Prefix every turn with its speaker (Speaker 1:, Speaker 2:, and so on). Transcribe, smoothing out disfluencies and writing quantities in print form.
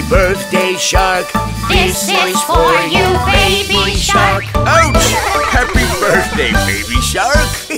Speaker 1: birthday, Shark.
Speaker 2: This is for you, Baby Shark.
Speaker 1: Ouch! Happy birthday, Baby Shark.